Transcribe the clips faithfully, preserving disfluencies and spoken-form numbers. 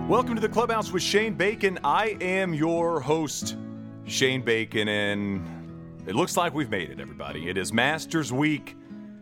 Welcome to the Clubhouse with Shane Bacon. I am your host, Shane Bacon, and it looks like we've made it, everybody. It is Masters Week,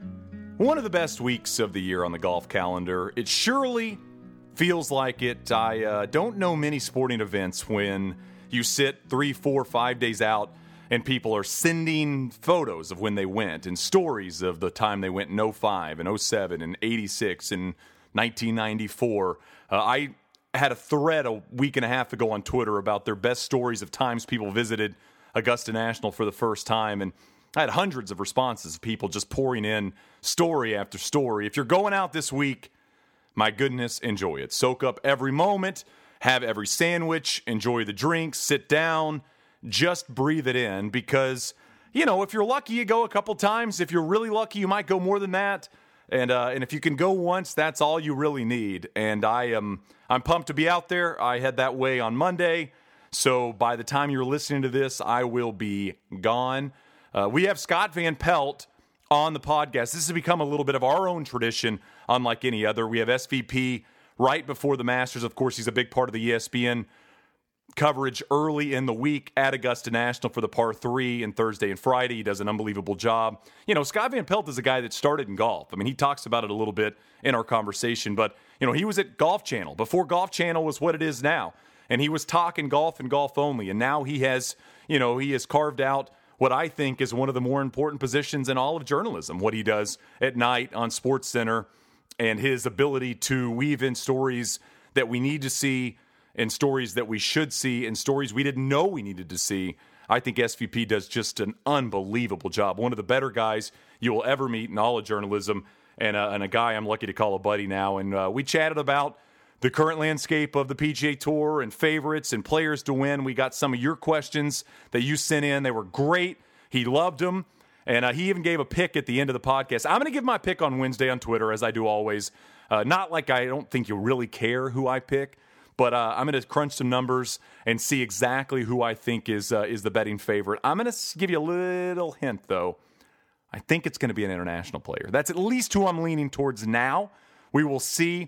one of the best weeks of the year on the golf calendar. It surely feels like it. I uh, don't know many sporting events when you sit three, four, five days out and people are sending photos of when they went and stories of the time they went in oh five and oh seven and eighty-six and nineteen ninety-four. Uh, I had a thread a week and a half ago on Twitter about their best stories of times people visited Augusta National for the first time, and I had hundreds of responses of people just pouring in story after story. If you're going out this week, my goodness, enjoy it. Soak up every moment, have every sandwich, enjoy the drinks, sit down, just breathe it in, because, you know, if you're lucky, you go a couple times. If you're really lucky, you might go more than that. And uh, and if you can go once, that's all you really need. And I am I'm pumped to be out there. I head that way on Monday. So by the time you're listening to this, I will be gone. Uh, we have Scott Van Pelt on the podcast. This has become a little bit of our own tradition, unlike any other. We have S V P right before the Masters. Of course, he's a big part of the E S P N coverage early in the week at Augusta National for the par three and Thursday and Friday. He does an unbelievable job. You know, Scott Van Pelt is a guy that started in golf. I mean, he talks about it a little bit in our conversation, but, you know, he was at Golf Channel before Golf Channel was what it is now. And he was talking golf and golf only. And now he has, you know, he has carved out what I think is one of the more important positions in all of journalism, what he does at night on SportsCenter, and his ability to weave in stories that we need to see and stories that we should see and stories we didn't know we needed to see. I think S V P does just an unbelievable job. One of the better guys you will ever meet in all of journalism, and, uh, and a guy I'm lucky to call a buddy now. And uh, we chatted about the current landscape of the P G A Tour and favorites and players to win. We got some of your questions that you sent in. They were great. He loved them. And uh, he even gave a pick at the end of the podcast. I'm going to give my pick on Wednesday on Twitter, as I do always. Uh, not like I don't think you really care who I pick, but uh, I'm going to crunch some numbers and see exactly who I think is uh, is the betting favorite. I'm going to give you a little hint, though. I think it's going to be an international player. That's at least who I'm leaning towards now. We will see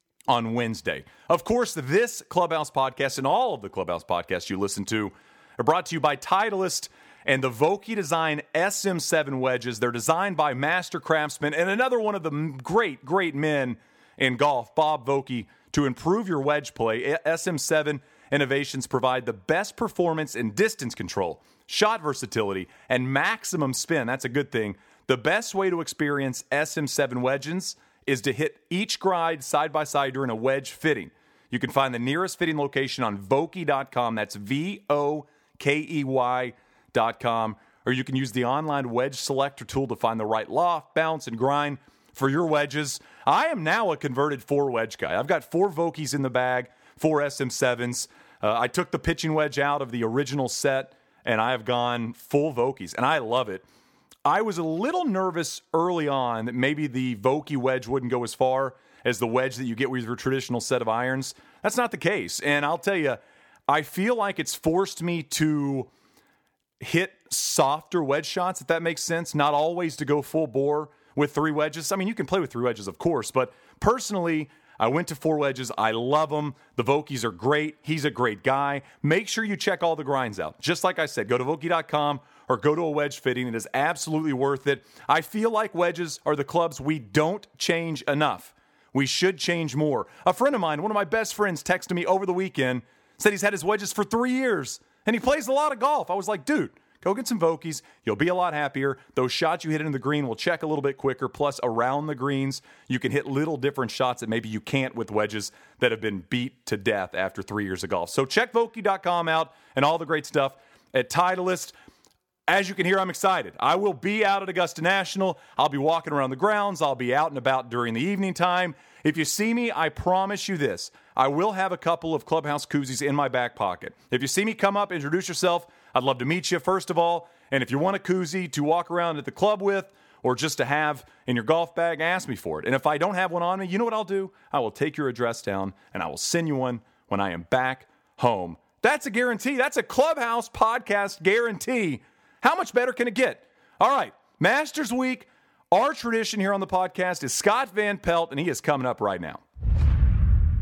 on Wednesday. Of course, this Clubhouse podcast and all of the Clubhouse podcasts you listen to are brought to you by Titleist and the Vokey Design S M seven wedges. They're designed by master craftsmen and another one of the great, great men in golf, Bob Vokey. To improve your wedge play, S M seven innovations provide the best performance in distance control, shot versatility, and maximum spin. That's a good thing. The best way to experience S M seven wedges is to hit each gride side by side during a wedge fitting. You can find the nearest fitting location on Vokey dot com. That's V O K E Y dot com. Or you can use the online wedge selector tool to find the right loft, bounce, and grind for your wedges. I am now a converted four wedge guy. I've got four Vokeys in the bag, four S M sevens. Uh, I took the pitching wedge out of the original set, and I have gone full Vokeys, and I love it. I was a little nervous early on that maybe the Vokey wedge wouldn't go as far as the wedge that you get with your traditional set of irons. That's not the case, and I'll tell you, I feel like it's forced me to hit softer wedge shots, if that makes sense, not always to go full bore with three wedges. I mean, you can play with three wedges, of course, but personally, I went to four wedges. I love them. The Vokeys are great. He's a great guy. Make sure you check all the grinds out. Just like I said, go to Vokey dot com or go to a wedge fitting. It is absolutely worth it. I feel like wedges are the clubs we don't change enough. We should change more. A friend of mine, one of my best friends, texted me over the weekend, said he's had his wedges for three years, and he plays a lot of golf. I was like, dude, go get some Vokeys. You'll be a lot happier. Those shots you hit into the green will check a little bit quicker. Plus, around the greens, you can hit little different shots that maybe you can't with wedges that have been beat to death after three years of golf. So check Vokey dot com out and all the great stuff at Titleist. As you can hear, I'm excited. I will be out at Augusta National. I'll be walking around the grounds. I'll be out and about during the evening time. If you see me, I promise you this. I will have a couple of Clubhouse koozies in my back pocket. If you see me, come up, introduce yourself. I'd love to meet you, first of all. And if you want a koozie to walk around at the club with or just to have in your golf bag, ask me for it. And if I don't have one on me, you know what I'll do? I will take your address down, and I will send you one when I am back home. That's a guarantee. That's a Clubhouse podcast guarantee. How much better can it get? All right, Masters Week. Our tradition here on the podcast is Scott Van Pelt, and he is coming up right now.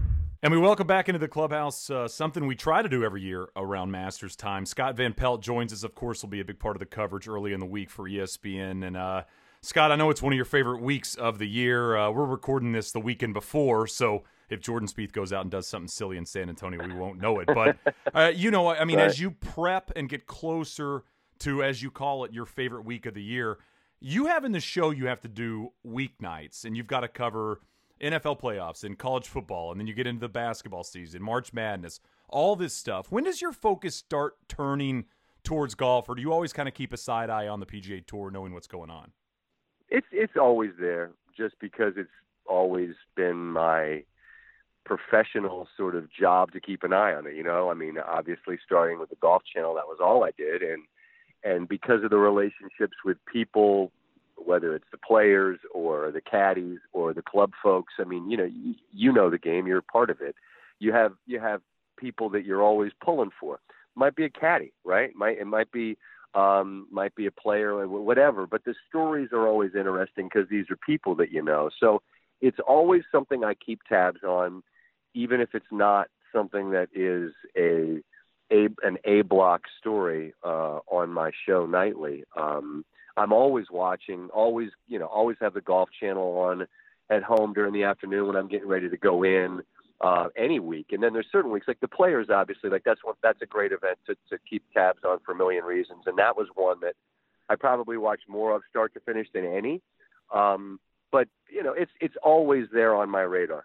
And we welcome back into the clubhouse uh, something we try to do every year around Masters time. Scott Van Pelt joins us. Of course, will be a big part of the coverage early in the week for E S P N. And uh, Scott, I know it's one of your favorite weeks of the year. Uh, we're recording this the weekend before, so if Jordan Spieth goes out and does something silly in San Antonio, we won't know it. But, uh, you know, I mean, right. As you prep and get closer to, as you call it, your favorite week of the year, you have in the show you have to do weeknights, and you've got to cover N F L playoffs and college football, and then you get into the basketball season, March Madness, all this stuff. When does your focus start turning towards golf, or do you always kind of keep a side eye on the P G A Tour knowing what's going on? It's it's always there, just because it's always been my professional sort of job to keep an eye on it. You know, I mean, obviously starting with the Golf Channel, that was all I did, and and because of the relationships with people, whether it's the players or the caddies or the club folks, I mean, you know, you, you know the game, you're a part of it. You have you have people that you're always pulling for. Might be a caddy, right? Might it might be um, might be a player, whatever. But the stories are always interesting because these are people that you know. So it's always something I keep tabs on, even if it's not something that is a a an A block story uh, on my show nightly. Um, I'm always watching, always, you know, always have the Golf Channel on at home during the afternoon when I'm getting ready to go in uh, any week. And then there's certain weeks, like the Players, obviously, like that's one, that's a great event to, to keep tabs on for a million reasons. And that was one that I probably watched more of start to finish than any. Um, but, you know, it's it's always there on my radar.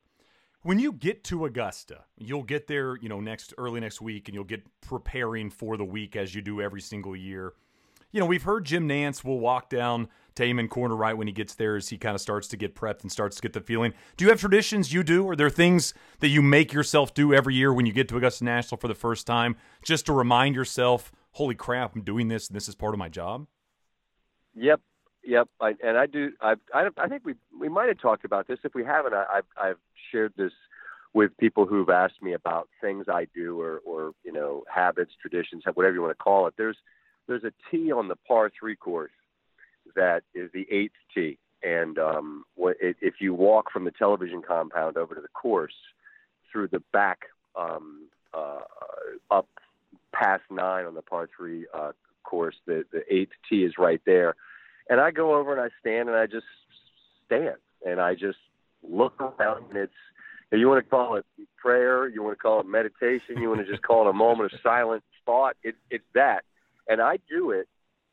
When you get to Augusta, you'll get there, you know, next early next week, and you'll get preparing for the week as you do every single year. You know, we've heard Jim Nantz will walk down to Amen Corner right when he gets there as he kind of starts to get prepped and starts to get the feeling. Do you have traditions you do? Are there things that you make yourself do every year when you get to Augusta National for the first time, just to remind yourself, holy crap, I'm doing this and this is part of my job? Yep, yep. I, and I do. I, I, I think we we might have talked about this. If we haven't, I, I've, I've shared this with people who've asked me about things I do or, or you know, habits, traditions, whatever you want to call it. There's There's a tee on the par three course that is the eighth tee. And um, if you walk from the television compound over to the course through the back um, uh, up past nine on the par three uh, course, the, the eighth tee is right there. And I go over and I stand and I just stand and I just look around, and it's, you want to call it prayer, you want to call it meditation, you want to just call it a moment of silent thought. It, it's that. And I do it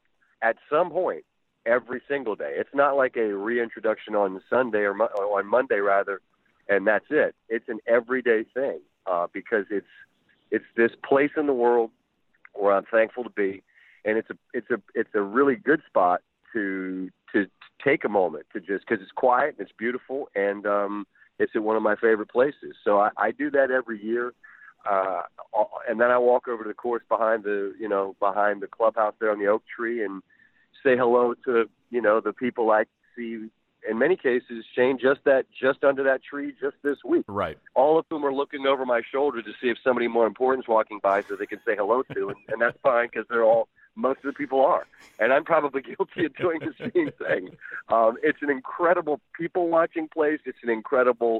at some point every single day. It's not like a reintroduction on Sunday or, mo- or on Monday rather, and that's it. It's an everyday thing uh, because it's it's this place in the world where I'm thankful to be, and it's a it's a it's a really good spot to to, to take a moment to just, because it's quiet and it's beautiful, and um, it's at one of my favorite places. So I, I do that every year. Uh, and then I walk over to the course behind the, you know, behind the clubhouse there on the oak tree and say hello to, you know, the people I see in many cases, Shane, just that, just under that tree just this week. Right. All of whom are looking over my shoulder to see if somebody more important is walking by so they can say hello to. And, and that's fine because they're all, most of the people are. And I'm probably guilty of doing the same thing. Um, it's an incredible people watching place. It's an incredible,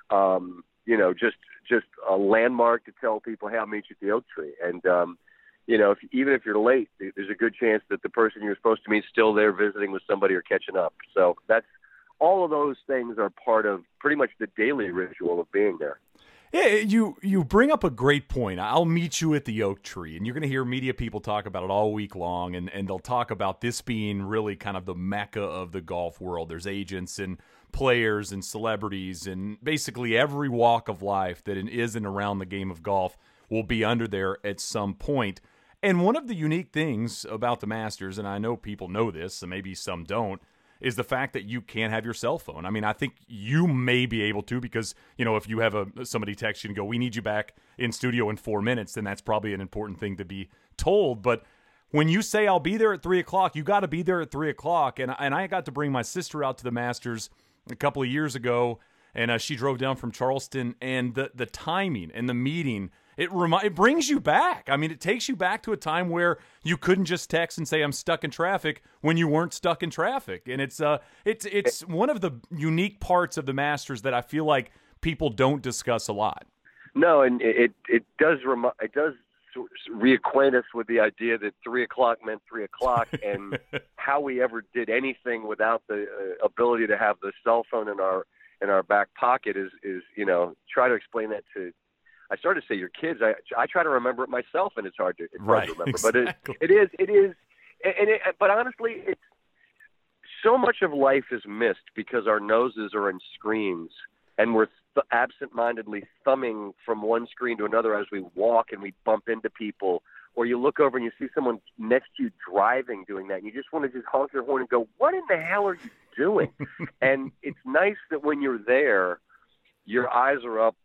um, you know, just just a landmark to tell people, hey, I'll meet you at the oak tree. And, um, you know, if, even if you're late, there's a good chance that the person you're supposed to meet is still there visiting with somebody or catching up. So that's, all of those things are part of pretty much the daily ritual of being there. Yeah, you you bring up a great point. I'll meet you at the oak tree, and you're going to hear media people talk about it all week long, and, and they'll talk about this being really kind of the mecca of the golf world. There's agents and players and celebrities and basically every walk of life that is and around the game of golf will be under there at some point. And one of the unique things about the Masters, and I know people know this, and maybe some don't, is the fact that you can't have your cell phone. I mean, I think you may be able to because, you know, if you have a somebody text you and go, we need you back in studio in four minutes, then that's probably an important thing to be told. But when you say I'll be there at three o'clock, you got to be there at three o'clock. And, and I got to bring my sister out to the Masters a couple of years ago, and uh, she drove down from Charleston, and the, the timing and the meeting, It remi- it brings you back. I mean, it takes you back to a time where you couldn't just text and say I'm stuck in traffic when you weren't stuck in traffic. And it's uh it's it's one of the unique parts of the Masters that I feel like people don't discuss a lot. No, and it it does remi- it does reacquaint us with the idea that three o'clock meant three o'clock, and how we ever did anything without the uh, ability to have the cell phone in our in our back pocket is is you know, try to explain that to. I started to say your kids. I I try to remember it myself, and it's hard to it's right, hard to remember. Exactly. But it it is it is, and it, but honestly, it's so much of life is missed because our noses are in screens, and we're th- absent-mindedly thumbing from one screen to another as we walk, and we bump into people. Or you look over and you see someone next to you driving, doing that, and you just want to just honk your horn and go, "What in the hell are you doing?" And it's nice that when you're there, your eyes are up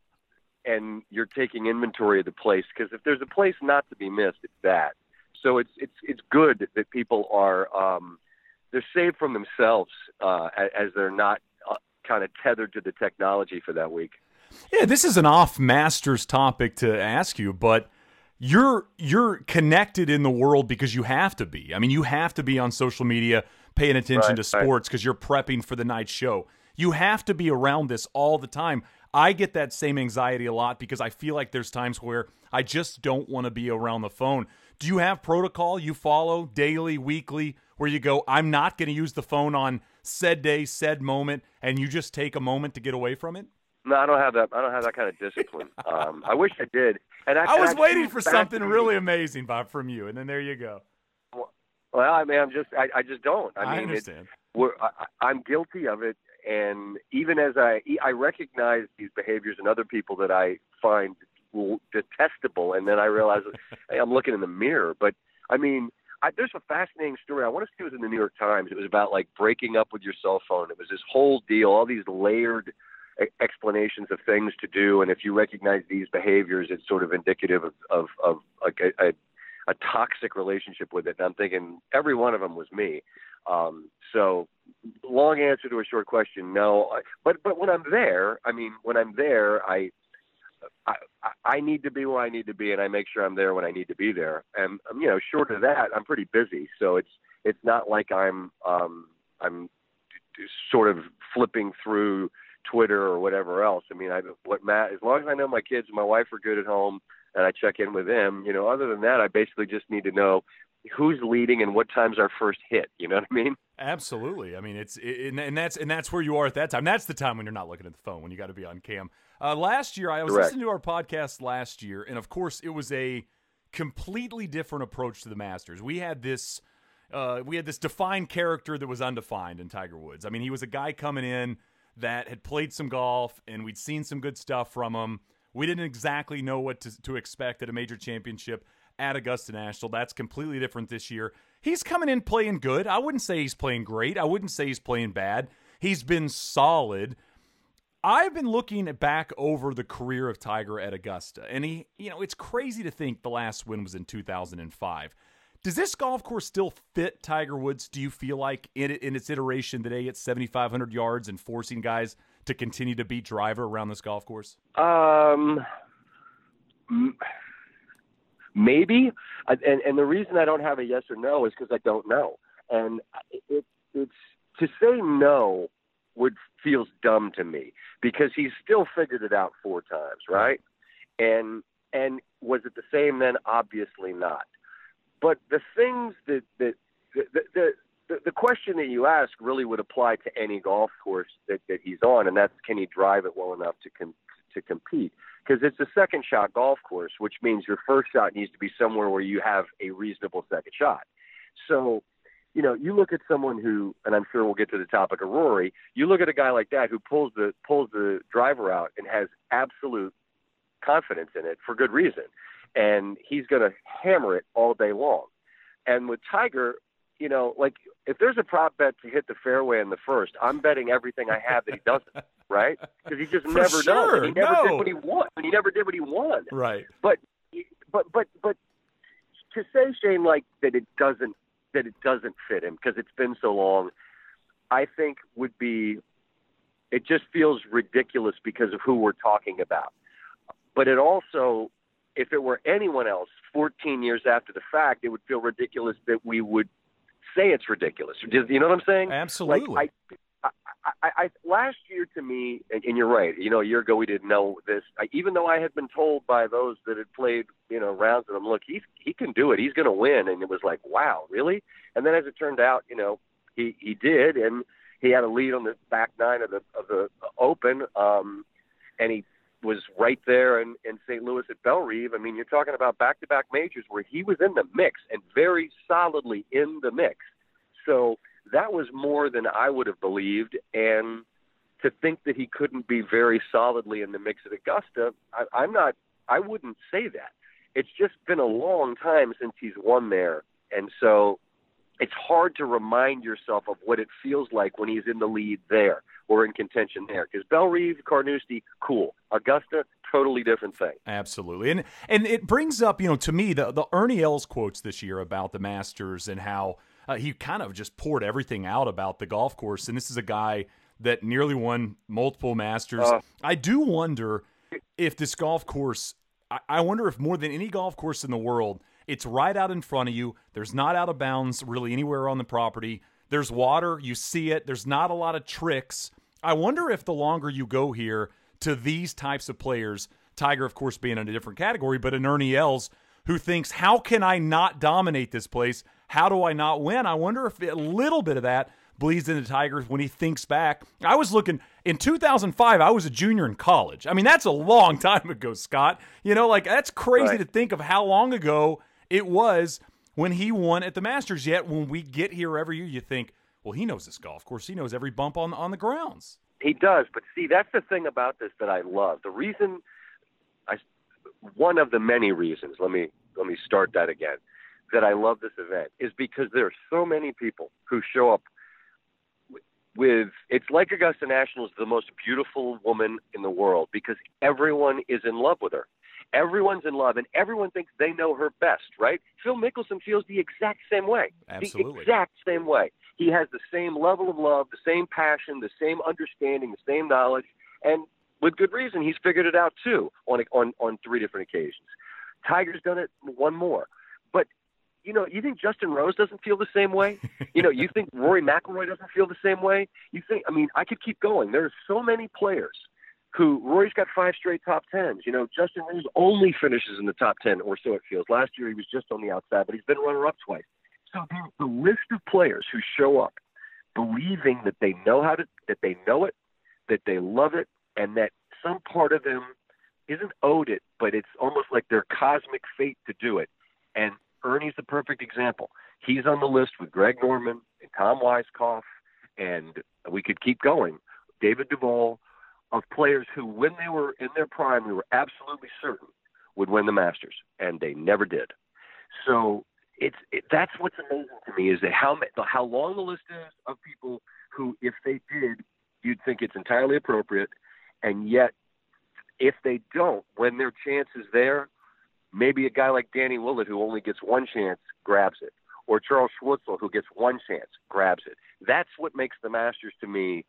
and you're taking inventory of the place, because if there's a place not to be missed, it's that. So it's it's it's good that, that people are um, they're saved from themselves uh, as they're not uh, kind of tethered to the technology for that week. Yeah, this is an off-Masters topic to ask you, but you're you're connected in the world because you have to be. I mean, you have to be on social media paying attention right, to sports because right. you're prepping for the night show. You have to be around this all the time. I get that same anxiety a lot because I feel like there's times where I just don't want to be around the phone. Do you have protocol you follow daily, weekly, where you go, I'm not going to use the phone on said day, said moment, and you just take a moment to get away from it? No, I don't have that. I don't have that kind of discipline. um, I wish I did. And I, I was and I waiting for something to really amazing, Bob, from you, and then there you go. Well, I mean, I'm just, I, I just don't. I, I mean, understand. It, we're, I, I'm guilty of it, and even as I, I recognize these behaviors in other people that I find detestable, and then I realize, hey, I'm looking in the mirror. But I mean, I, there's a fascinating story. I want to say it was in the New York Times. It was about like breaking up with your cell phone. It was this whole deal, all these layered explanations of things to do, and if you recognize these behaviors, it's sort of indicative of of, of like a, a, a toxic relationship with it. And I'm thinking every one of them was me. Um, so, long answer to a short question, no. But but when I'm there, I mean, when I'm there, I, I I need to be where I need to be, and I make sure I'm there when I need to be there. And um, you know, short of that, I'm pretty busy. So it's it's not like I'm um, I'm sort of flipping through Twitter or whatever else. I mean, I what Matt, as long as I know my kids and my wife are good at home and I check in with them, you know, other than that, I basically just need to know who's leading and what time's our first hit. You know what I mean? Absolutely. I mean, it's it, and that's and that's where you are at that time. That's the time when you're not looking at the phone, when you got to be on cam. Uh, last year, I was Correct. listening to our podcast last year, and of course, it was a completely different approach to the Masters. We had this, uh, we had this defined character that was undefined in Tiger Woods. I mean, he was a guy coming in that had played some golf, and we'd seen some good stuff from him. We didn't exactly know what to, to expect at a major championship at Augusta National. That's completely different this year. He's coming in playing good. I wouldn't say he's playing great. I wouldn't say he's playing bad. He's been solid. I've been looking back over the career of Tiger at Augusta, and he, you know, it's crazy to think the last win was in two thousand five. Does this golf course still fit Tiger Woods, do you feel like, in, in its iteration today at seventy-five hundred yards and forcing guys to continue to beat driver around this golf course? Um, maybe. And, and the reason I don't have a yes or no is because I don't know. And it, it's to say no would feels dumb to me because he's still figured it out four times, right? And and was it the same then? Obviously not. But the things that, that the, the, the, the question that you ask really would apply to any golf course that, that he's on, and that's can he drive it well enough to com- to compete? Because it's a second shot golf course, which means your first shot needs to be somewhere where you have a reasonable second shot. So, you know, you look at someone who, and I'm sure we'll get to the topic of Rory, you look at a guy like that who pulls the pulls the driver out and has absolute confidence in it for good reason. And he's going to hammer it all day long. And with Tiger, you know, like if there's a prop bet to hit the fairway in the first, I'm betting everything I have that he doesn't, right? Because he just For never sure. does. He never no. did what he won. He never did what he won. Right. But, but, but, but to say, Shane, like that it doesn't that it doesn't fit him because it's been so long, I think would be. It just feels ridiculous because of who we're talking about. But it also, if it were anyone else fourteen years after the fact, it would feel ridiculous that we would say it's ridiculous. You know what I'm saying? Absolutely. Like I, I, I, I last year to me, and, and you're right. You know, a year ago we didn't know this. I, even though I had been told by those that had played, you know, rounds of them, look, he's he can do it. He's going to win. And it was like, wow, really? And then as it turned out, you know, he he did, and he had a lead on the back nine of the of the Open, um, and he was right there in, in Saint Louis at Bellerive. I mean, you're talking about back-to-back majors where he was in the mix and very solidly in the mix. So that was more than I would have believed. And to think that he couldn't be very solidly in the mix at Augusta, I, I'm not, I wouldn't say that. It's just been a long time since he's won there. And so it's hard to remind yourself of what it feels like when he's in the lead there or in contention there. Because Bellerive, Carnoustie, cool. Augusta, totally different thing. Absolutely. And and it brings up, you know, to me, the, the Ernie Els quotes this year about the Masters and how uh, he kind of just poured everything out about the golf course. And this is a guy that nearly won multiple Masters. Uh, I do wonder if this golf course, I, I wonder if more than any golf course in the world, it's right out in front of you. There's not out of bounds really anywhere on the property. There's water. You see it. There's not a lot of tricks. I wonder if the longer you go here to these types of players, Tiger, of course, being in a different category, but an Ernie Els who thinks, how can I not dominate this place? How do I not win? I wonder if a little bit of that bleeds into Tiger when he thinks back. I was looking in two thousand five, I was a junior in college. I mean, that's a long time ago, Scott. You know, like that's crazy right. to think of how long ago it was when he won at the Masters. Yet when we get here every year, you think, well, he knows this golf course. He knows every bump on on the grounds. He does. But see, that's the thing about this that I love. The reason, I, one of the many reasons, let me let me start that again, that I love this event is because there are so many people who show up with, it's like Augusta National is the most beautiful woman in the world because everyone is in love with her. Everyone's in love, and everyone thinks they know her best, right? Phil Mickelson feels the exact same way. Absolutely. The exact same way. He has the same level of love, the same passion, the same understanding, the same knowledge, and with good reason, he's figured it out too on on, on three different occasions. Tiger's done it one more. But, you know, you think Justin Rose doesn't feel the same way? You know, you think Rory McIlroy doesn't feel the same way? You think, I mean, I could keep going. There are so many players who, Rory's got five straight top tens. You know, Justin Rose only finishes in the top ten, or so it feels. Last year he was just on the outside, but he's been runner-up twice. So the list of players who show up believing that they know how to, that they know it, that they love it, and that some part of them isn't owed it, but it's almost like their cosmic fate to do it. And Ernie's the perfect example. He's on the list with Greg Norman and Tom Weiskopf, and we could keep going. David Duval, of players who, when they were in their prime, we were absolutely certain would win the Masters, and they never did. So it's it, that's what's amazing to me is that how how long the list is of people who, if they did, you'd think it's entirely appropriate, and yet if they don't, when their chance is there, maybe a guy like Danny Willett, who only gets one chance, grabs it, or Charles Schwartzel, who gets one chance, grabs it. That's what makes the Masters to me.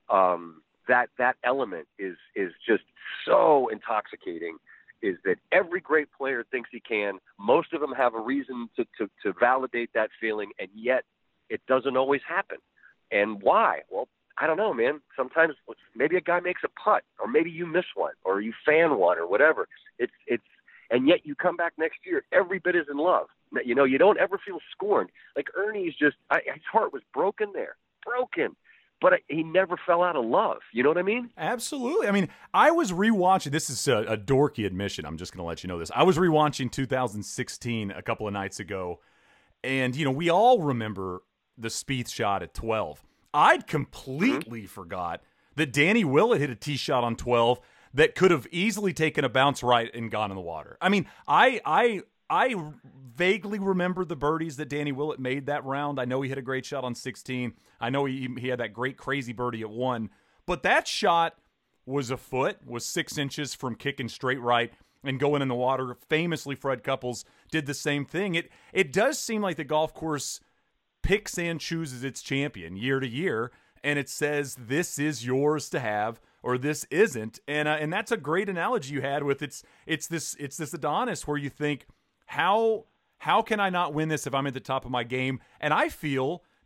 Um, that that element is is just so intoxicating, is that every great player thinks he can. Most of them have a reason to, to, to validate that feeling, and yet it doesn't always happen. And why? Well, I don't know, man. Sometimes maybe a guy makes a putt, or maybe you miss one, or you fan one, or whatever. It's it's and yet you come back next year, every bit is in love. You know, you don't ever feel scorned. Like Ernie's just, I, his heart was broken there, broken. But he never fell out of love. You know what I mean? Absolutely. I mean, I was rewatching. This is a, a dorky admission. I'm just going to let you know this. I was rewatching two thousand sixteen a couple of nights ago, and you know we all remember the Spieth shot at twelve. I'd completely mm-hmm. forgot that Danny Willett hit a tee shot on twelve that could have easily taken a bounce right and gone in the water. I mean, I I. I vaguely remember the birdies that Danny Willett made that round. I know he hit a great shot on sixteen. I know he he had that great crazy birdie at one. But that shot was a foot, was six inches from kicking straight right and going in the water. Famously, Fred Couples did the same thing. It it does seem like the golf course picks and chooses its champion year to year, and it says this is yours to have or this isn't. And uh, and that's a great analogy you had with it's it's this it's this Adonis where you think, How how can I not win this if I'm at the top of my game? And I feel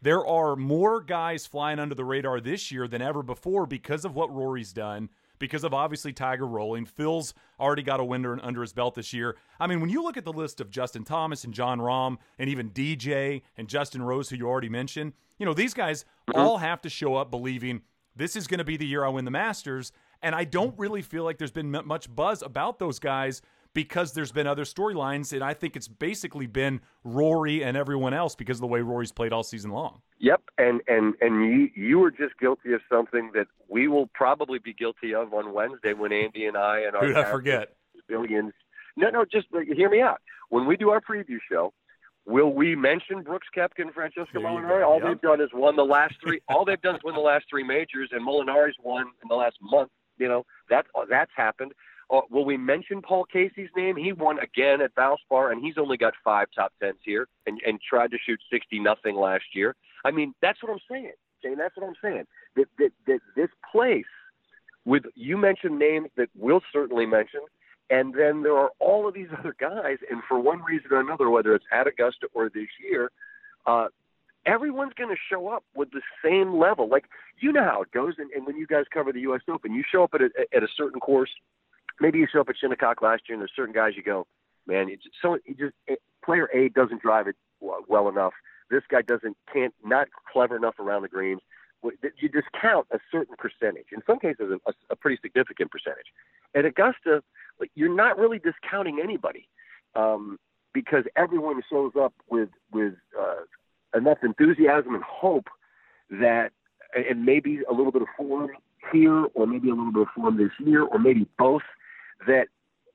there are more guys flying under the radar this year than ever before because of what Rory's done, because of obviously Tiger rolling. Phil's already got a win under his belt this year. I mean, when you look at the list of Justin Thomas and Jon Rahm and even D J and Justin Rose, who you already mentioned, you know, these guys mm-hmm. all have to show up believing this is going to be the year I win the Masters. And I don't really feel like there's been m- much buzz about those guys because there's been other storylines. And I think it's basically been Rory and everyone else because of the way Rory's played all season long. Yep, and and and you you were just guilty of something that we will probably be guilty of on Wednesday when Andy and I and our Who'd I forget? Billions. No, no, just hear me out. When we do our preview show, will we mention Brooks Koepka and Francesco Molinari? All yep. they've done is won the last three. all they've done is win the last three majors, and Molinari's won in the last month. You know that that's happened. Uh, will we mention Paul Casey's name? He won again at Valspar, and he's only got five top tens here, and, and tried to shoot sixty nothing last year. I mean, that's what I'm saying, Jane. That's what I'm saying. That, that that this place, with you mentioned names that we'll certainly mention, and then there are all of these other guys, and for one reason or another, whether it's at Augusta or this year, uh, everyone's going to show up with the same level. Like, you know how it goes, and, and when you guys cover the U S Open, you show up at a, at a certain course. Maybe you show up at Shinnecock last year, and there's certain guys you go, man, it's just, so it just it, player A doesn't drive it well enough. This guy doesn't can't not clever enough around the greens. You discount a certain percentage. In some cases, a, a pretty significant percentage. At Augusta, like, you're not really discounting anybody um, because everyone shows up with with uh, enough enthusiasm and hope that, and maybe a little bit of form here, or maybe a little bit of form this year, or maybe both, that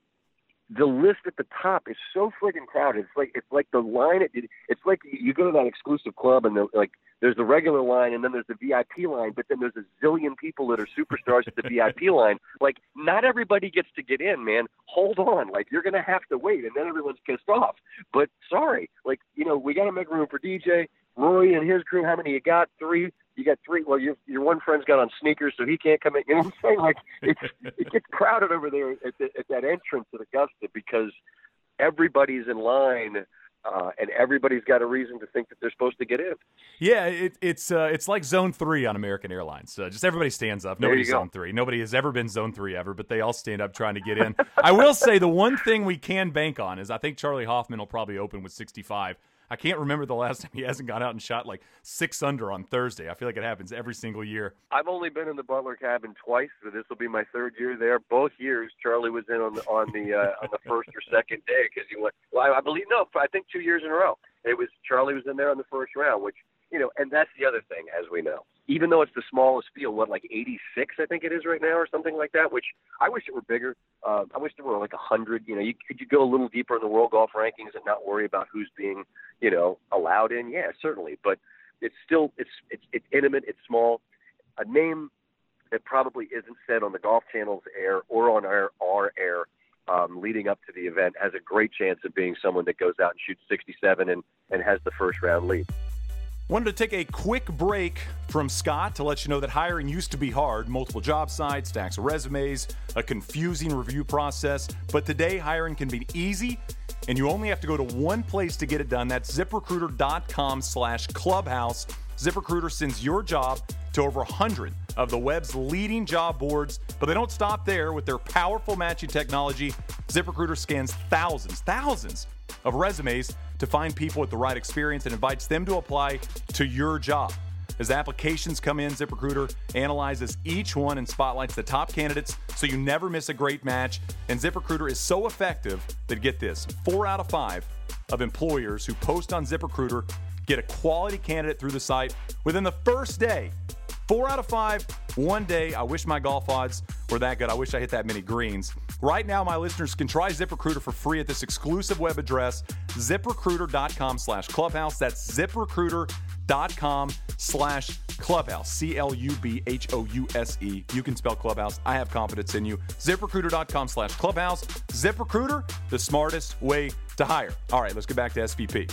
the list at the top is so friggin' crowded. It's like it's like the line. It, it's like you go to that exclusive club and like there's the regular line and then there's the V I P line, but then there's a zillion people that are superstars at the V I P line. Like, not everybody gets to get in, man. Hold on, like, you're gonna have to wait, and then everyone's pissed off. But sorry, like, you know, we got to make room for D J, Rory, and his crew. How many you got? Three. You got three. Well, your your one friend's got on sneakers, so he can't come in. You know what I'm saying? Like, it's, it gets crowded over there at, the, at that entrance at Augusta because everybody's in line, uh, and everybody's got a reason to think that they're supposed to get in. Yeah, it, it's uh, it's like Zone Three on American Airlines. Uh, just everybody stands up. Nobody's Zone Three. Nobody has ever been Zone Three ever, but they all stand up trying to get in. I will say the one thing we can bank on is I think Charlie Hoffman will probably open with sixty-five. I can't remember the last time he hasn't gone out and shot like six under on Thursday. I feel like it happens every single year. I've only been in the Butler cabin twice, so this will be my third year there. Both years, Charlie was in on the on the uh, on the first or second day because he went. Well, I, I believe no, I think two years in a row. It was Charlie was in there on the first round, which, you know, and that's the other thing, as we know. Even though it's the smallest field, what, like eighty-six, I think it is right now, or something like that. Which I wish it were bigger. Uh, I wish there were like a hundred. You know, you could you go a little deeper in the world golf rankings and not worry about who's being, you know, allowed in. Yeah, certainly, but it's still it's it's it's intimate. It's small. A name that probably isn't said on the Golf Channel's air or on our our air um, leading up to the event has a great chance of being someone that goes out and shoots sixty-seven and and has the first round lead. Wanted to take a quick break from Scott to let you know that hiring used to be hard. Multiple job sites, stacks of resumes, a confusing review process. But today, hiring can be easy, and you only have to go to one place to get it done. That's ZipRecruiter.com slash Clubhouse. ZipRecruiter sends your job to over one hundred of the web's leading job boards, but they don't stop there. With their powerful matching technology, ZipRecruiter scans thousands, thousands of resumes to find people with the right experience and invites them to apply to your job. As applications come in, ZipRecruiter analyzes each one and spotlights the top candidates so you never miss a great match. And ZipRecruiter is so effective that, get this, four out of five of employers who post on ZipRecruiter get a quality candidate through the site within the first day. Four out of five, one day. I wish my golf odds were that good. I wish I hit that many greens. Right now, my listeners can try ZipRecruiter for free at this exclusive web address, ZipRecruiter.com slash Clubhouse. That's ZipRecruiter.com slash Clubhouse. C L U B H O U S E. You can spell Clubhouse. I have confidence in you. ZipRecruiter.com slash Clubhouse. ZipRecruiter, the smartest way to hire. All right, let's get back to S V P.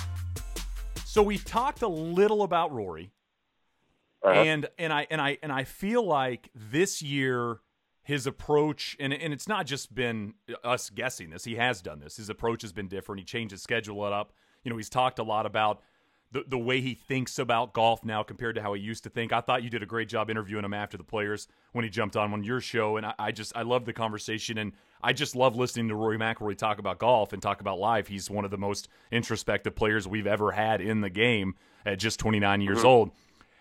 So we talked a little about Rory. Uh-huh. And and I and I and I feel like this year his approach, and and it's not just been us guessing this, he has done this. His approach has been different. He changed his schedule up. You know, he's talked a lot about the, the way he thinks about golf now compared to how he used to think. I thought you did a great job interviewing him after the Players when he jumped on on your show, and I, I just I love the conversation, and I just love listening to Rory McIlroy talk about golf and talk about life. He's one of the most introspective players we've ever had in the game at just twenty-nine years mm-hmm. old.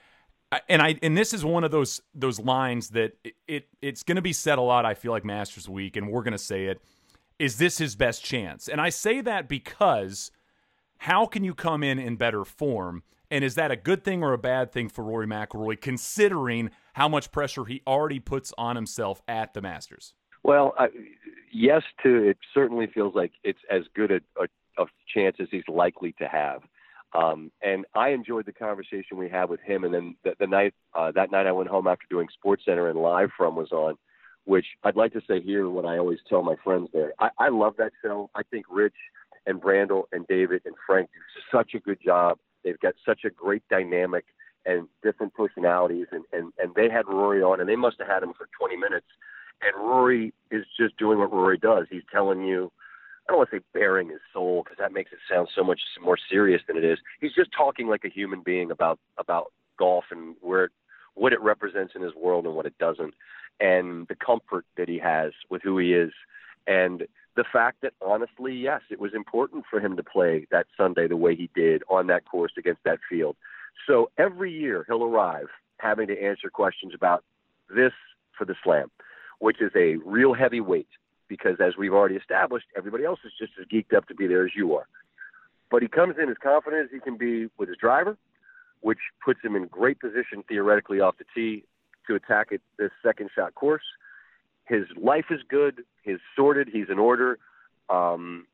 And I and this is one of those those lines that it, it it's going to be said a lot, I feel like, Masters Week, and we're going to say it. Is this his best chance? And I say that because how can you come in in better form? And is that a good thing or a bad thing for Rory McIlroy, considering how much pressure he already puts on himself at the Masters? Well, I, yes, to it certainly feels like it's as good a, a, a chance as he's likely to have. Um, and I enjoyed the conversation we had with him. And then the, the night uh, that night I went home after doing SportsCenter and Live From was on, which I'd like to say here what I always tell my friends there. I, I love that show. I think Rich and Brandel and David and Frank do such a good job. They've got such a great dynamic and different personalities. And, and, and they had Rory on, and they must have had him for twenty minutes. And Rory is just doing what Rory does. He's telling you, I don't want to say bearing his soul because that makes it sound so much more serious than it is. He's just talking like a human being about, about golf and where it, what it represents in his world and what it doesn't, and the comfort that he has with who he is. And the fact that, honestly, yes, it was important for him to play that Sunday the way he did on that course against that field. So every year he'll arrive having to answer questions about this for the Slam, which is a real heavy weight because, as we've already established, everybody else is just as geeked up to be there as you are. But he comes in as confident as he can be with his driver, which puts him in great position theoretically off the tee to attack it this second shot course. His life is good. He's sorted. He's in order. Um,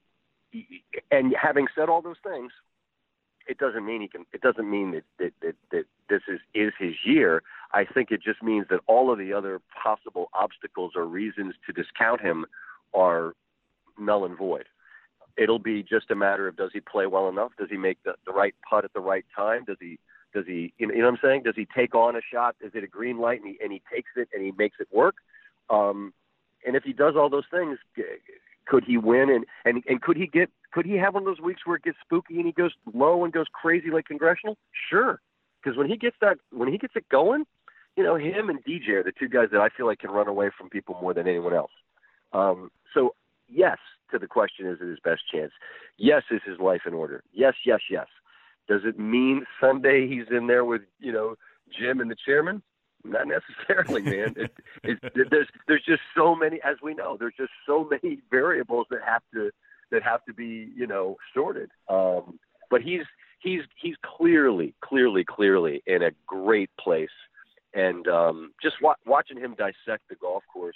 and having said all those things, it doesn't mean he can. It doesn't mean that that, that, that this is, is his year. I think it just means that all of the other possible obstacles or reasons to discount him are null and void. It'll be just a matter of, does he play well enough? Does he make the, the right putt at the right time? Does he does he you know what I'm saying? Does he take on a shot? Is it a green light and he and he takes it and he makes it work? Um, and if he does all those things, could he win? And, and, and could he get, could he have one of those weeks where it gets spooky and he goes low and goes crazy like Congressional? Sure. Because when he gets that, when he gets it going, you know, him and D J are the two guys that I feel like can run away from people more than anyone else. Um, so yes, to the question, is it his best chance? Yes, is his life in order? Yes, yes, yes. Does it mean Sunday he's in there with, you know, Jim and the chairman? Not necessarily, man. It, it, it, there's there's just so many, as we know, there's just so many variables that have to that have to be, you know, sorted. Um, but he's he's he's clearly, clearly, clearly in a great place, and um, just wa- watching him dissect the golf course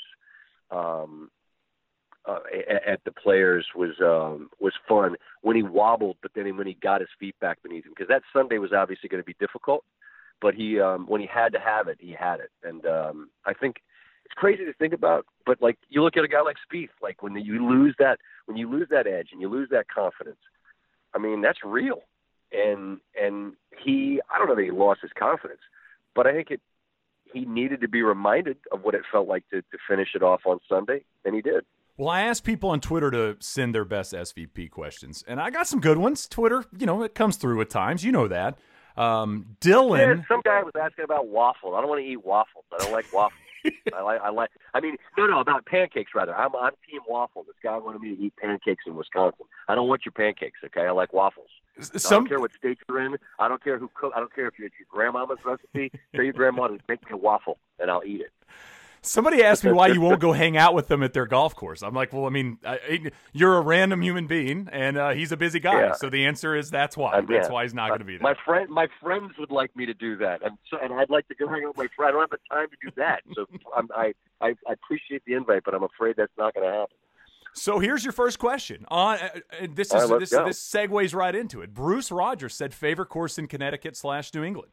um, uh, at, at the Players was um, was fun. When he wobbled, but then when he got his feet back beneath him, because that Sunday was obviously going to be difficult. But he, um, when he had to have it, he had it. And um, I think it's crazy to think about. But like, you look at a guy like Spieth, like when you lose that, when you lose that edge and you lose that confidence, I mean, that's real. And and he, I don't know that he lost his confidence, but I think it, he needed to be reminded of what it felt like to, to finish it off on Sunday, and he did. Well, I asked people on Twitter to send their best S V P questions, and I got some good ones. Twitter, you know, it comes through at times. You know that. Um, Dylan. Yeah, some guy was asking about waffles. I don't want to eat waffles. I don't like waffles. I like. I like. I mean, no, no, about pancakes rather. I'm I'm team waffle. This guy wanted me to eat pancakes in Wisconsin. I don't want your pancakes. Okay, I like waffles. Some... I don't care what state you're in. I don't care who cook. I don't care if it's your grandmama's recipe. Tell your grandma to make me a waffle, and I'll eat it. Somebody asked me why you won't go hang out with them at their golf course. I'm like, well, I mean, I, you're a random human being, and uh, he's a busy guy. Yeah. So the answer is that's why. Um, that's yeah. why he's not going to be there. My friend, my friends would like me to do that, and so, and I'd like to go hang out with my friend. I don't have the time to do that. So I'm, I, I I appreciate the invite, but I'm afraid that's not going to happen. So here's your first question. On uh, this is right, this go. this segues right into it. Bruce Rogers said favorite course in Connecticut slash New England.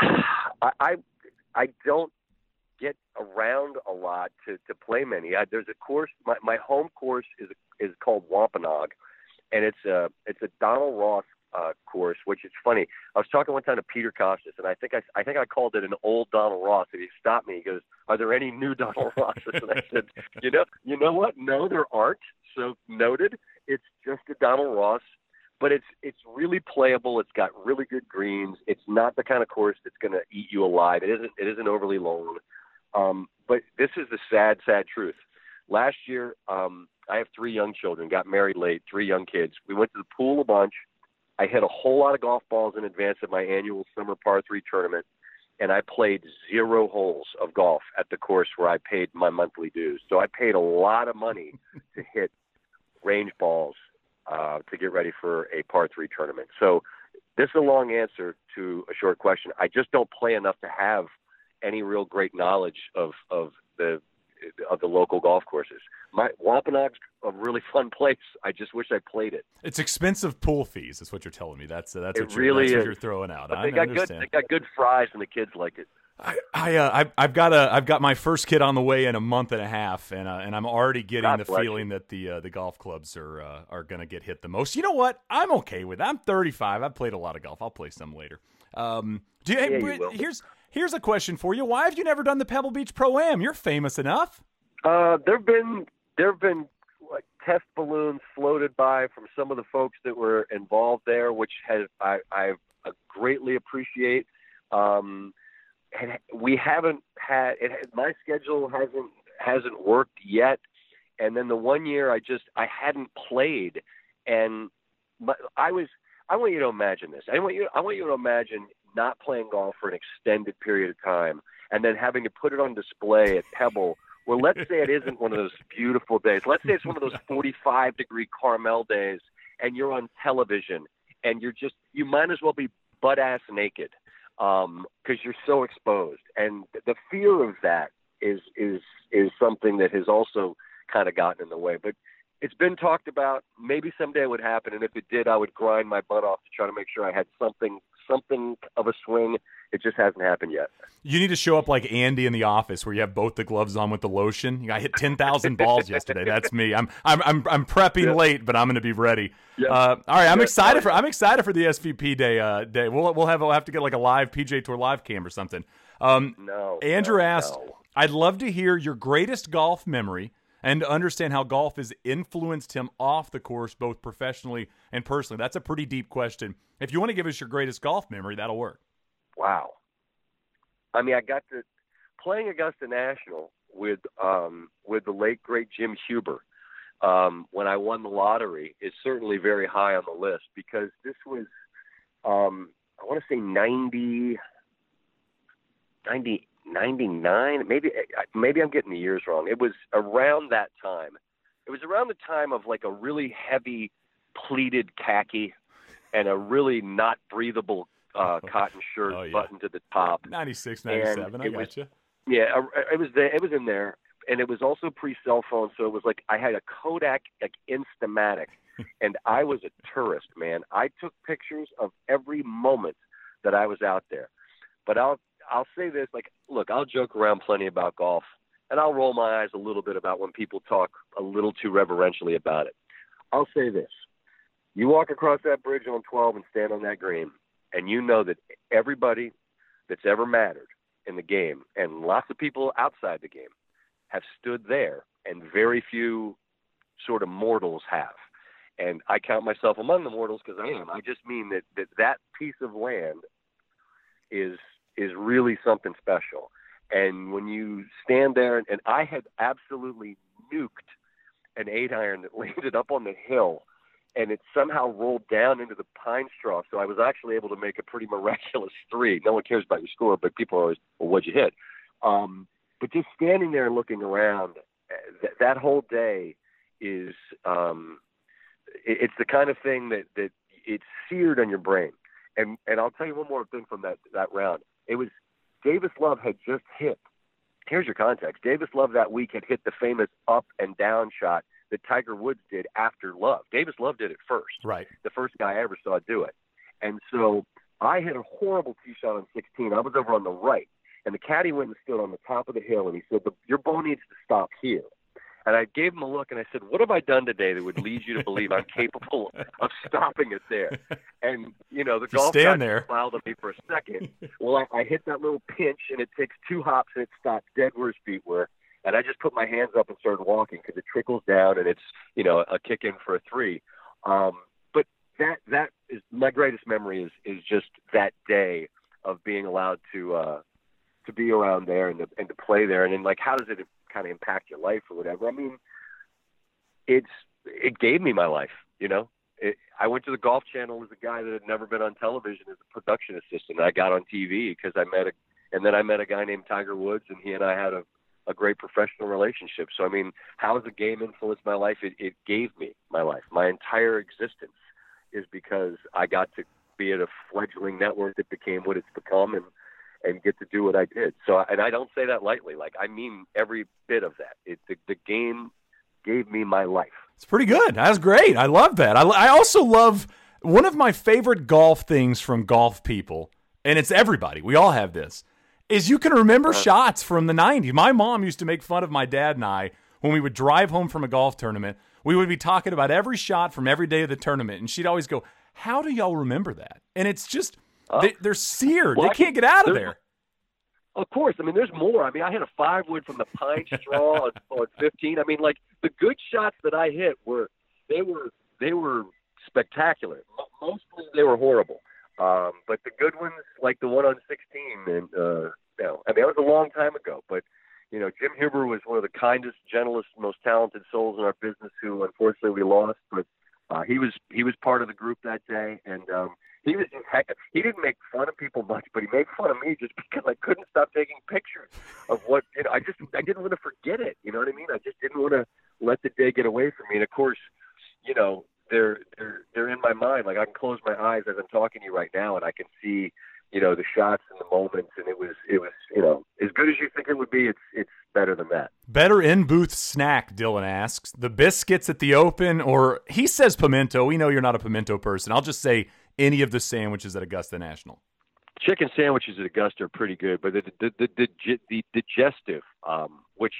I, I I don't get around a lot to, to play many. I, there's a course. My, my home course is is called Wampanoag, and it's a it's a Donald Ross uh, course. Which is funny. I was talking one time to Peter Costas, and I think I I think I called it an old Donald Ross. And he stopped me. He goes, "Are there any new Donald Rosses?" And I said, "You know, you know what? No, there aren't." So noted. It's just a Donald Ross. but it's it's really playable. It's got really good greens. It's not the kind of course that's going to eat you alive. It isn't. It isn't overly long. Um, but this is the sad, sad truth. Last year, um, I have three young children. Got married late. Three young kids. We went to the pool a bunch. I hit a whole lot of golf balls in advance of my annual summer par three tournament, and I played zero holes of golf at the course where I paid my monthly dues. So I paid a lot of money to hit range balls uh, to get ready for a par three tournament. So this is a long answer to a short question. I just don't play enough to have any real great knowledge of, of the of the local golf courses. My Wampanoag's a really fun place. I just wish I played it. It's expensive pool fees. Is what you're telling me. That's uh, that's, it what, you're, really that's what is. you're throwing out. But I they got understand. good. They got good fries, and the kids like it. I, I, uh, I've, I've got a, I've got my first kid on the way in a month and a half, and uh, and I'm already getting God the bless feeling you. that the uh, the golf clubs are uh, are going to get hit the most. You know what? I'm okay with it. I'm thirty-five. I've played a lot of golf. I'll play some later. Um, do you, Yeah, hey, you Britt, will. here's here's a question for you. Why have you never done the Pebble Beach Pro-Am? You're famous enough. Uh, there've been there've been like test balloons floated by from some of the folks that were involved there, which has I I greatly appreciate. Um, and we haven't had it. My schedule hasn't hasn't worked yet. And then the one year I just I hadn't played, and my, I was. I want you to imagine this. I want you. I want you to imagine not playing golf for an extended period of time, and then having to put it on display at Pebble. Well, let's say it isn't one of those beautiful days. Let's say it's one of those forty-five degree Carmel days, and you're on television, and you're just, you might as well be butt ass naked um, because you're so exposed. And the fear of that is is is something that has also kind of gotten in the way. But it's been talked about. Maybe someday it would happen, and if it did, I would grind my butt off to try to make sure I had something something of a swing. It just hasn't happened yet. You need to show up like Andy in The Office, where you have both the gloves on with the lotion. I hit ten thousand balls yesterday. That's me. I'm I'm I'm I'm prepping Yeah. late, but I'm going to be ready. Yeah. Uh, all right, I'm Yeah. excited for I'm excited for the S V P day. Uh, day. We'll we'll have we'll have to get like a live P G A Tour live cam or something. Um, No. Andrew no, asked, no. "I'd love to hear your greatest golf memory and to understand how golf has influenced him off the course, both professionally and personally." That's a pretty deep question. If you want to give us your greatest golf memory, that'll work. Wow. I mean, I got to playing Augusta National with um, with the late great Jim Huber um, when I won the lottery is certainly very high on the list, because this was um, I want to say ninety, ninety, ninety-nine, maybe maybe I'm getting the years wrong. It was around that time. It was around the time of like a really heavy pleated khaki and a really not breathable uh, cotton shirt Oh, yeah. buttoned to the top. ninety-six, ninety-seven, And I it was- gotcha. Yeah, uh, it was there. It was in there, and it was also pre-cell phone, so it was like I had a Kodak like Instamatic, and I was a tourist, man. I took pictures of every moment that I was out there. But I'll I'll say this, like, look, I'll joke around plenty about golf, and I'll roll my eyes a little bit about when people talk a little too reverentially about it. I'll say this: you walk across that bridge on twelve and stand on that green, and you know that everybody that's ever mattered in the game, and lots of people outside the game, have stood there, and very few sort of mortals have. And I count myself among the mortals because I am. I just mean that, that that piece of land is is really something special. And when you stand there, and, and I had absolutely nuked an eight iron that landed up on the hill, and it somehow rolled down into the pine straw. So I was actually able to make a pretty miraculous three. No one cares about your score, but people are always, well, what'd you hit? Um, but just standing there and looking around, th- that whole day is, um, it, it's the kind of thing that, that it's seared on your brain. And, and I'll tell you one more thing from that, that round. It was Davis Love had just hit. Here's your context. Davis Love that week had hit the famous up and down shot that Tiger Woods did after Love. Davis Love did it first. Right. The first guy I ever saw do it. And so I hit a horrible tee shot on sixteen. I was over on the right. And the caddy went and stood on the top of the hill, and he said, your ball needs to stop here. And I gave him a look, and I said, what have I done today that would lead you to believe I'm capable of stopping it there? And, you know, the You golf stand guy there. smiled at me for a second. Well, I, I hit that little pinch, and it takes two hops, and it stops dead where his feet were. And I just put my hands up and started walking because it trickles down, and it's, you know, a kick in for a three. Um, but that that is my greatest memory is is just that day of being allowed to uh, to be around there and to, and to play there. And then, like, how does it kind of impact your life or whatever? I mean, it's it gave me my life, you know. It, I went to the Golf Channel as a guy that had never been on television as a production assistant. I got on T V because I met a, and then I met a guy named Tiger Woods, and he and I had a, a great professional relationship. So, I mean, how has the game influenced my life? It, it gave me my life. My entire existence is because I got to be at a fledgling network that became what it's become, and, and get to do what I did. So, and I don't say that lightly. Like, I mean every bit of that. It, the, the game gave me my life. It's pretty good. That's great. I love that. I, I also love one of my favorite golf things from golf people, and it's everybody. We all have this, is you can remember uh-huh. shots from the nineties. My mom used to make fun of my dad and I when we would drive home from a golf tournament. We would be talking about every shot from every day of the tournament, and she'd always go, how do y'all remember that? And it's just, uh, they, they're seared. Well, they can't get out of there. Of course. I mean, there's more. I mean, I hit a five wood from the pine straw on, on fifteen. I mean, like, the good shots that I hit were, they were, they were spectacular. Mostly they were horrible. Um, but the good ones, like the one on sixteen, and, uh, you know, I mean, that was a long time ago, but, you know, Jim Huber was one of the kindest, gentlest, most talented souls in our business who, unfortunately, we lost. But uh, he was he was part of the group that day, and um, he was he didn't make fun of people much, but he made fun of me just because I couldn't stop taking pictures of what, you know. I just I didn't want to forget it. You know what I mean? I just didn't want to let the day get away from me. And of course, you know, they're they're they're in my mind. Like, I can close my eyes as I'm talking to you right now, and I can see, you know, the shots and the moments, and it was, it was, you know, as good as you think it would be, it's it's better than that. Better in-booth snack, Dylan asks. The biscuits at the Open, or he says pimento. We know you're not a pimento person. I'll just say any of the sandwiches at Augusta National. Chicken sandwiches at Augusta are pretty good, but the the the, the, the digestive, um, which,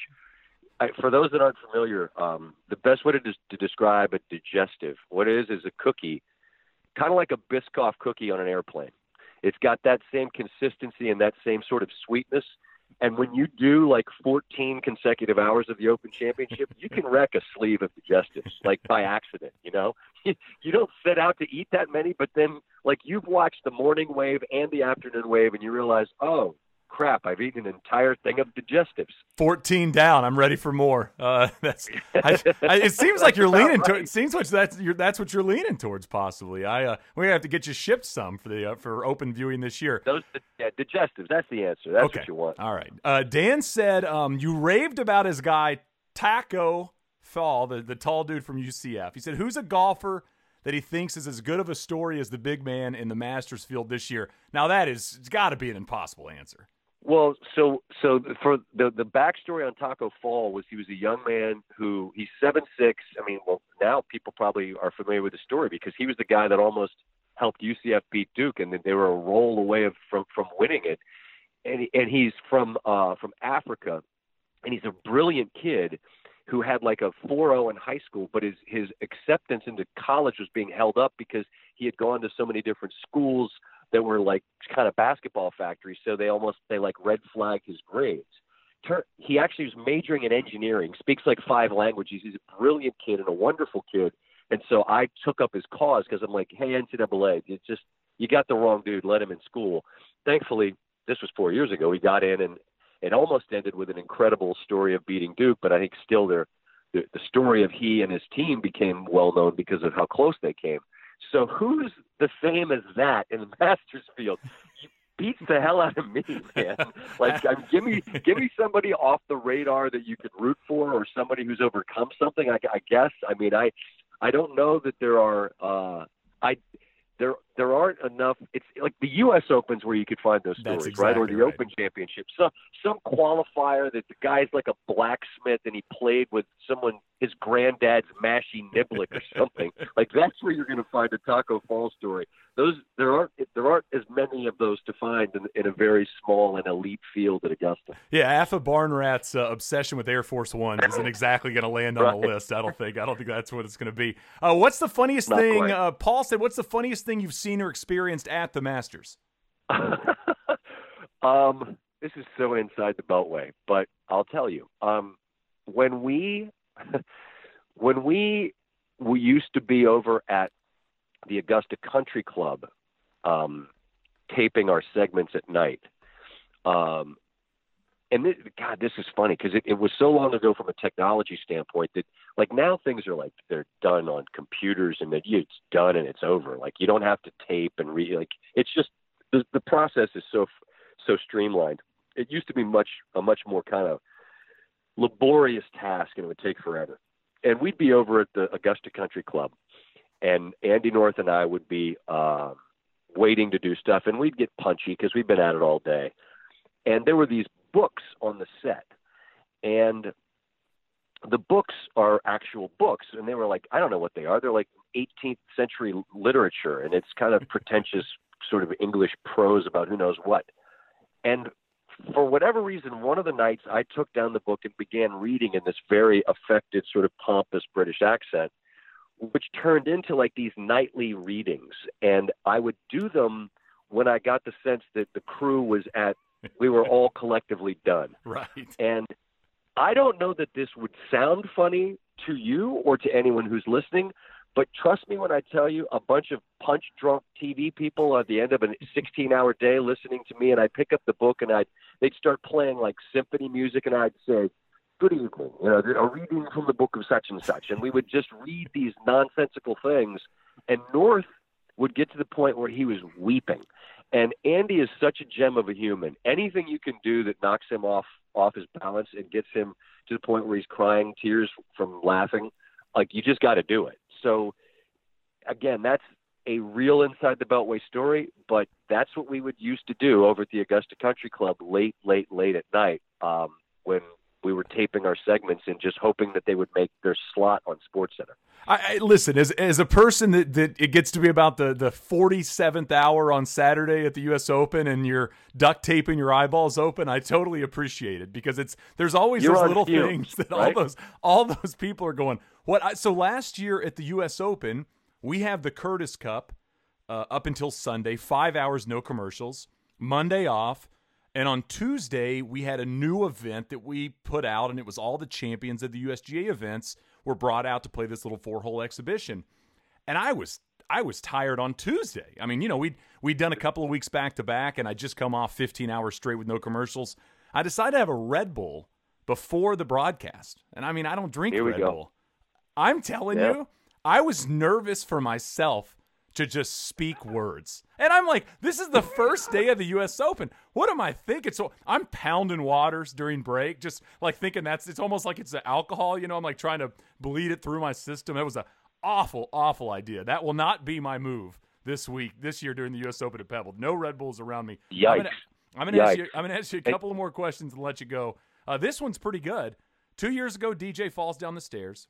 I, for those that aren't familiar, um, the best way to, to describe a digestive, what it is is a cookie, kind of like a Biscoff cookie on an airplane. It's got that same consistency and that same sort of sweetness. And when you do like fourteen consecutive hours of the Open Championship, you can wreck a sleeve of digestives, like by accident, you know? You don't set out to eat that many, but then, like, you've watched the morning wave and the afternoon wave, and you realize, oh, crap, I've eaten an entire thing of digestives. fourteen down. I'm ready for more. Uh, that's. I, I, it seems like you're leaning right. to. It seems like that's you're, that's what you're leaning towards, possibly. I uh, we're gonna have to get you shipped some for the uh, for open viewing this year. Those yeah, digestives. That's the answer. That's okay. what you want. All right. Uh, Dan said um, you raved about his guy Taco Fall, the the tall dude from U C F. He said, "Who's a golfer that he thinks is as good of a story as the big man in the Masters field this year?" Now that is, it's got to be an impossible answer. Well, so so for the the backstory on Taco Fall was he was a young man who he's seven six. I mean, well, now people probably are familiar with the story because he was the guy that almost helped U C F beat Duke, and they were a roll away of, from from winning it. And and he's from uh, from Africa, and he's a brilliant kid who had like a four oh in high school, but his his acceptance into college was being held up because he had gone to so many different schools that were like kind of basketball factories. So they almost, they like red flagged his grades. He actually was majoring in engineering, speaks like five languages. He's a brilliant kid and a wonderful kid. And so I took up his cause because I'm like, hey, N C double A, it's just, you got the wrong dude, let him in school. Thankfully, this was four years ago. He got in, and it almost ended with an incredible story of beating Duke, but I think still there, the, the story of he and his team became well known because of how close they came. So who's the same as that in the Masters field? He beats the hell out of me, man. Like, I'm, give me give me somebody off the radar that you could root for, or somebody who's overcome something. I, I guess. I mean, I I don't know that there are. Uh, I there there aren't enough. It's like the U S Opens where you could find those stories, exactly right? Or the right. Open Championship. So some qualifier that the guy's like a blacksmith and he played with someone, his granddad's Mashie Niblick or something. Like, that's where you're going to find a Taco Fall story. Those there aren't there aren't as many of those to find in, in a very small and elite field at Augusta. Yeah, Afa Barnrat's uh, obsession with Air Force One isn't exactly going to land on right. the list. I don't think. I don't think that's what it's going to be. Uh, what's the funniest Not thing? Uh, Paul said, "What's the funniest thing you've seen or experienced at the Masters?" um, this is so inside the Beltway, but I'll tell you. Um, when we when we we used to be over at the Augusta Country Club um, taping our segments at night. Um, and this, God, this is funny because it, it was so long ago from a technology standpoint that, like, now things are like they're done on computers and that it's done and it's over. Like, you don't have to tape and re like it's just the, the process is so so streamlined. It used to be much a much more kind of laborious task, and it would take forever. And we'd be over at the Augusta Country Club, and Andy North and I would be uh, waiting to do stuff, and we'd get punchy because we'd been at it all day. And there were these books on the set, and the books are actual books, and they were like, I don't know what they are. They're like eighteenth century literature, and it's kind of pretentious sort of English prose about who knows what. And for whatever reason, one of the nights I took down the book and began reading in this very affected, sort of pompous British accent, which turned into like these nightly readings. And I would do them when I got the sense that the crew was at, we were all collectively done. Right. And I don't know that this would sound funny to you or to anyone who's listening, but trust me when I tell you, a bunch of punch-drunk T V people at the end of a sixteen-hour day listening to me, and I'd pick up the book, and I'd they'd start playing, like, symphony music, and I'd say, good evening, you know, a reading from the book of such and such. And we would just read these nonsensical things, and North would get to the point where he was weeping. And Andy is such a gem of a human. Anything you can do that knocks him off, off his balance and gets him to the point where he's crying tears from laughing, like, you just got to do it. So, again, that's a real Inside the Beltway story, but that's what we would used to do over at the Augusta Country Club late, late, late at night um, when we were taping our segments and just hoping that they would make their slot on SportsCenter. I, I listen, as as a person that, that it gets to be about the, the forty-seventh hour on Saturday at the U S Open and you're duct taping your eyeballs open, I totally appreciate it because it's there's always You're those on little fumes, things that right? all those all those people are going, what? I, so last year at the U S Open, we have the Curtis Cup uh, up until Sunday, five hours, no commercials, Monday off. And on Tuesday, we had a new event that we put out, and it was all the champions of the U S G A events were brought out to play this little four-hole exhibition. And I was I was tired on Tuesday. I mean, you know, we'd, we'd done a couple of weeks back-to-back, and I'd just come off fifteen hours straight with no commercials. I decided to have a Red Bull before the broadcast. And, I mean, I don't drink Here we Red go. Bull. I'm telling Yeah. you, I was nervous for myself to just speak words. And I'm like, this is the first day of the U S Open. What am I thinking? So I'm pounding waters during break, just like thinking that's, it's almost like it's the alcohol, you know, I'm like trying to bleed it through my system. It was an awful, awful idea. That will not be my move this week, this year during the U S Open at Pebble. No Red Bulls around me. Yikes. I'm going to ask you, I'm going to ask you a couple of more questions and let you go. Uh, this one's pretty good. Two years ago, D J falls down the stairs.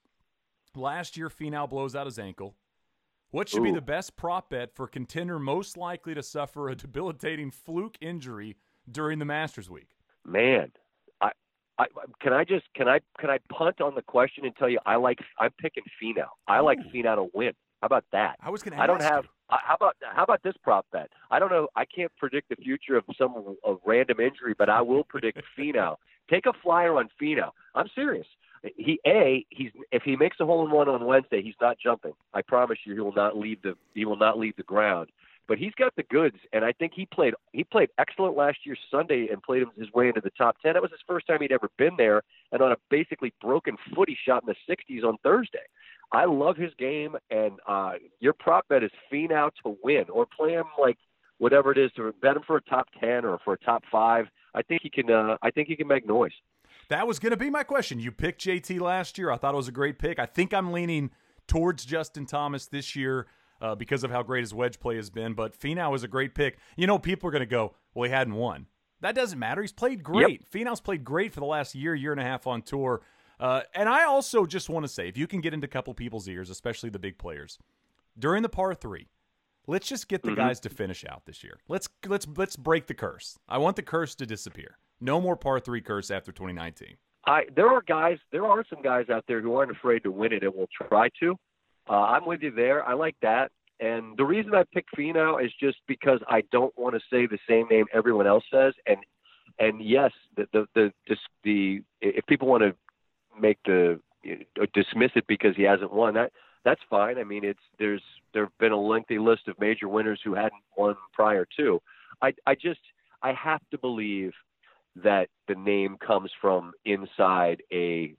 Last year, Finau blows out his ankle. What should Ooh. be the best prop bet for contender most likely to suffer a debilitating fluke injury during the Masters week? Man, I, I can I just can I can I punt on the question and tell you I like I'm picking Finau. I like Ooh. Finau to win. How about that? I was going to I don't ask have. you. I- How about how about this prop bet? I don't know. I can't predict the future of some of random injury, but I will predict Finau. Take a flyer on Finau. I'm serious. He a he's if he makes a hole in one on Wednesday, he's not jumping. I promise you, he will not leave the he will not leave the ground. But he's got the goods, and I think he played he played excellent last year Sunday and played his way into the top ten. That was his first time he'd ever been there, and on a basically broken foot, he shot in the sixties on Thursday. I love his game, and uh, your prop bet is Finau to win, or play him like whatever it is to bet him for a top ten or for a top five. I think he can. Uh, I think he can make noise. That was going to be my question. You picked J T last year. I thought it was a great pick. I think I'm leaning towards Justin Thomas this year uh, because of how great his wedge play has been. But Finau is a great pick. You know, people are going to go, well, he hadn't won. That doesn't matter. He's played great. Yep. Finau's played great for the last year, year and a half on tour. Uh, and I also just want to say, if you can get into a couple people's ears, especially the big players, during the par three, let's just get the mm-hmm. guys to finish out this year. Let's let's let's break the curse. I want the curse to disappear. No more par three curse after twenty nineteen. I there are guys, there are some guys out there who aren't afraid to win it and will try to. Uh, I'm with you there. I like that. And the reason I picked Finau is just because I don't want to say the same name everyone else says. And and yes, the the the, the, the if people want to make the uh, dismiss it because he hasn't won, that that's fine. I mean, it's there's there have been a lengthy list of major winners who hadn't won prior to. I I just I have to believe that the name comes from inside a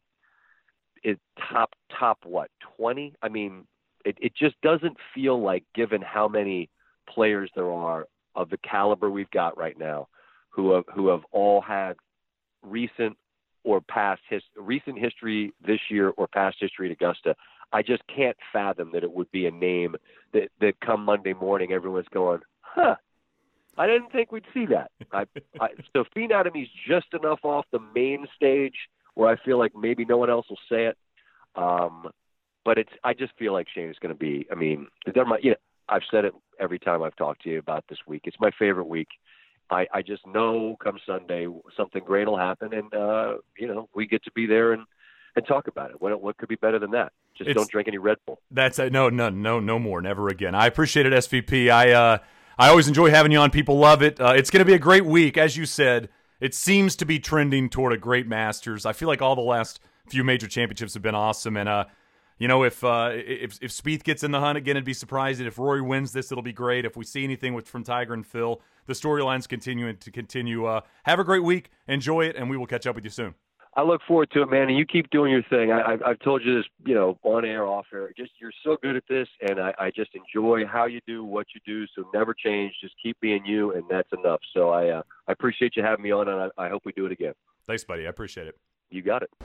it top top what twenty. I mean, it it just doesn't feel like, given how many players there are of the caliber we've got right now, who have who have all had recent or past his recent history this year or past history at Augusta. I just can't fathom that it would be a name that, that come Monday morning, everyone's going, huh, I didn't think we'd see that. I, I, so Phenotomy's just enough off the main stage where I feel like maybe no one else will say it. Um, but it's, I just feel like Shane is going to be, I mean, they're my, you know, I've said it every time I've talked to you about this week. It's my favorite week. I, I just know come Sunday something great will happen, and, uh, you know, we get to be there and, and talk about it. What, what could be better than that? Just it's, don't drink any Red Bull. That's uh, no, no, no, no more, never again. I appreciate it, S V P. I uh, I always enjoy having you on. People love it. Uh, it's going to be a great week, as you said. It seems to be trending toward a great Masters. I feel like all the last few major championships have been awesome, and uh, you know, if uh, if if Spieth gets in the hunt again, it'd be surprising. If Rory wins this, it'll be great. If we see anything with from Tiger and Phil, the storyline's continuing to continue. Uh, have a great week, enjoy it, and we will catch up with you soon. I look forward to it, man, and you keep doing your thing. I, I've, I've told you this, you know, on air, off air. Just you're so good at this, and I, I just enjoy how you do what you do. So never change. Just keep being you, and that's enough. So I, uh, I appreciate you having me on, and I, I hope we do it again. Thanks, buddy. I appreciate it. You got it.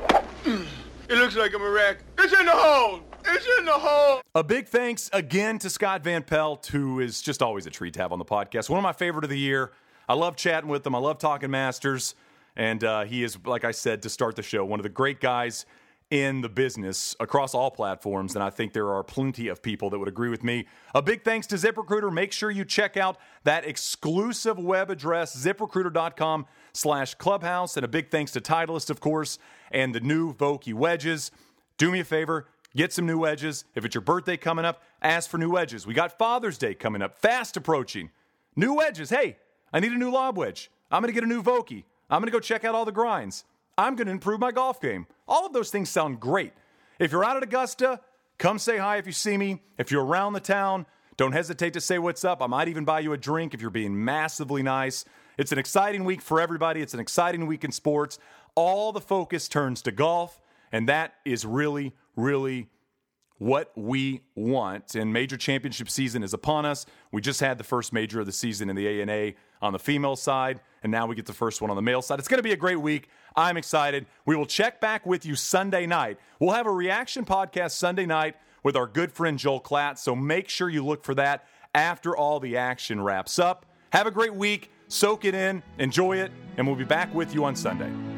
It looks like a miracle. It's in the hole. It's in the hole. A big thanks again to Scott Van Pelt, who is just always a treat to have on the podcast. One of my favorite of the year. I love chatting with him. I love talking Masters. And uh, he is, like I said, to start the show, one of the great guys in the business across all platforms. And I think there are plenty of people that would agree with me. A big thanks to ZipRecruiter. Make sure you check out that exclusive web address, ZipRecruiter.com slash clubhouse. And a big thanks to Titleist, of course, and the new Vokey wedges. Do me a favor, get some new wedges. If it's your birthday coming up, ask for new wedges. We got Father's Day coming up, fast approaching. New wedges. Hey, I need a new lob wedge. I'm going to get a new Vokey. I'm going to go check out all the grinds. I'm going to improve my golf game. All of those things sound great. If you're out at Augusta, come say hi if you see me. If you're around the town, don't hesitate to say what's up. I might even buy you a drink if you're being massively nice. It's an exciting week for everybody. It's an exciting week in sports. All the focus turns to golf, and that is really, really what we want. And major championship season is upon us. We just had the first major of the season in the A N A on the female side, and now we get the first one on the male side. It's going to be a great week. I'm excited. We will check back with you Sunday night. We'll have a reaction podcast Sunday night with our good friend Joel Klatt, so make sure you look for that after all the action wraps up. Have a great week. Soak it in. Enjoy it. And we'll be back with you on Sunday.